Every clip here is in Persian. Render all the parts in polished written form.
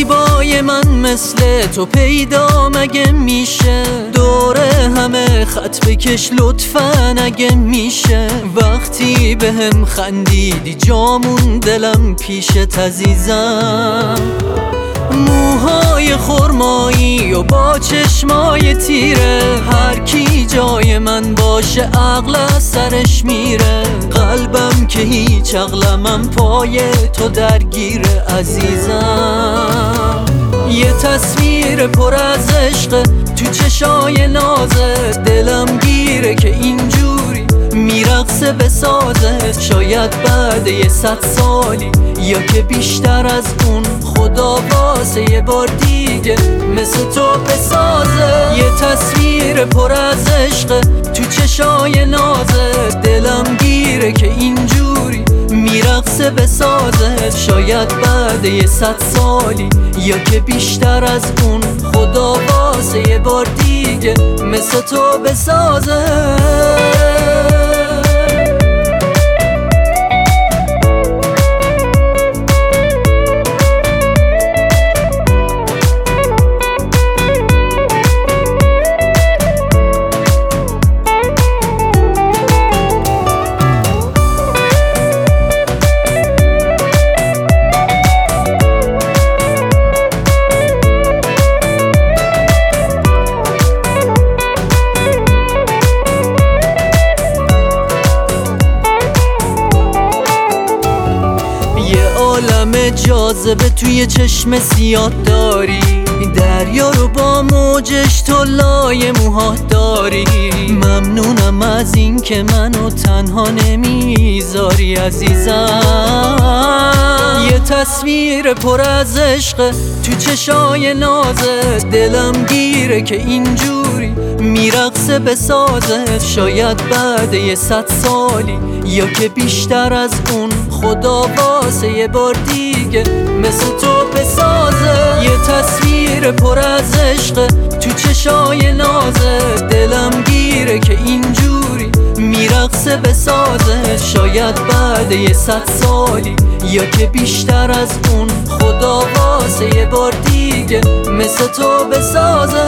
زیبای من مثل تو پیدا مگه میشه؟ دوره همه خط بکش لطفاً اگه میشه. وقتی بهم خندیدی جامون دلم پیشت عزیزم. موهای خرمایی و با چشمای تیره، هر کی جای من باشه عقل از سرش میره. قلبم که هیچ عقلمم پای تو درگیره عزیزم. یه تصویر پر از عشق تو چشای نازت، دلم گیره که اینجوری میرقصه به سازت. شاید بعد 100 سالی یا که بیشتر از اون، خدا واسه یه بار دیگه مثل تو بسازه. یه تصویر پر از عشق تو چشای نازت، دلم گیره که اینجوری میرقصه به سازت. شاید بعد 100 سالی یا که بیشتر از اون، خدا واسه یه بار دیگه مثل تو بسازه. عالم جاذبه توی چشم سیاد داری، دریا رو با موجش تو لای موهات داری. ممنونم از این که منو تنها نمیذاری عزیزم. یه تصویر پر از عشق تو چشای نازت، دلم گیره که اینجوری میرقصه به سازت. شاید بعد 100 سالی یا که بیشتر از اون، خدا واسه یه بار دیگه مثل تو بسازه. یه تصویر پر از عشق تو چشای نازت، دلم گیره که اینجوری میرقصه به سازت. شاید بعد 100 سالی یا که بیشتر از اون، خدا واسه یه بار دیگه مثل تو بسازه.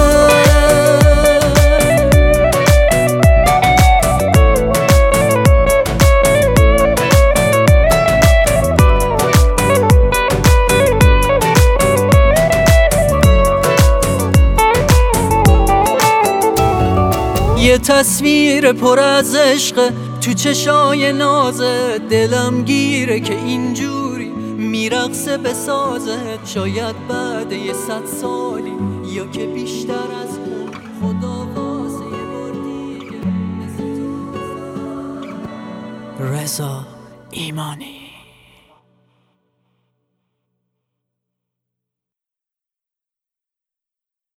یه تصویر پر از عشق تو چشای نازت، دلم گیره که اینجوری میرقصه به سازت. شاید بعد 100 سالی یا که بیشتر از اون، خدا واسه یه بار دیگه مثل تو. رضا ایمانی.